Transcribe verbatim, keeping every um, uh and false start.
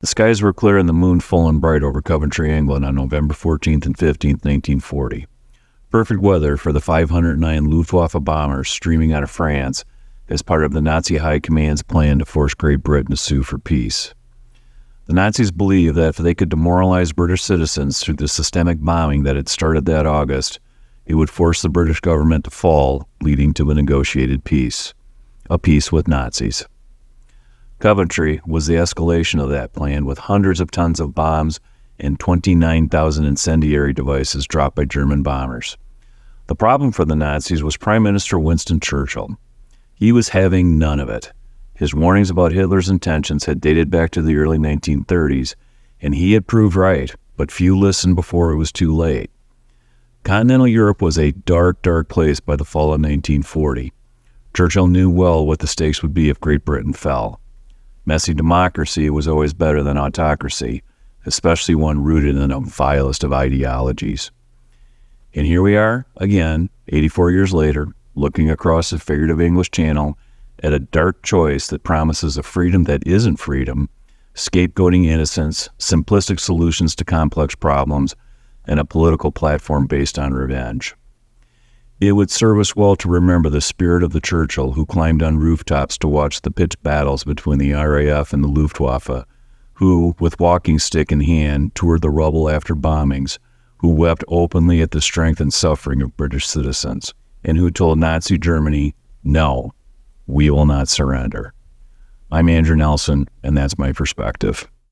The skies were clear and the moon full and bright over Coventry, England on November fourteenth and fifteenth, nineteen forty. Perfect weather for the five hundred nine Luftwaffe bombers streaming out of France as part of the Nazi High Command's plan to force Great Britain to sue for peace. The Nazis believed that if they could demoralize British citizens through the systemic bombing that had started that August, it would force the British government to fall, leading to a negotiated peace. A peace with Nazis. Coventry was the escalation of that plan, with hundreds of tons of bombs and twenty-nine thousand incendiary devices dropped by German bombers. The problem for the Nazis was Prime Minister Winston Churchill. He was having none of it. His warnings about Hitler's intentions had dated back to the early nineteen thirties, and he had proved right, but few listened before it was too late. Continental Europe was a dark, dark place by the fall of nineteen forty. Churchill knew well what the stakes would be if Great Britain fell. Messy democracy was always better than autocracy, especially one rooted in the vilest of ideologies. And here we are, again, eighty-four years later, looking across the figurative English Channel at a dark choice that promises a freedom that isn't freedom, scapegoating innocence, simplistic solutions to complex problems, and a political platform based on revenge. It would serve us well to remember the spirit of the Churchill who climbed on rooftops to watch the pitched battles between the R A F and the Luftwaffe, who, with walking stick in hand, toured the rubble after bombings, who wept openly at the strength and suffering of British citizens, and who told Nazi Germany, no, we will not surrender. I'm Andrew Nelson, and that's my perspective.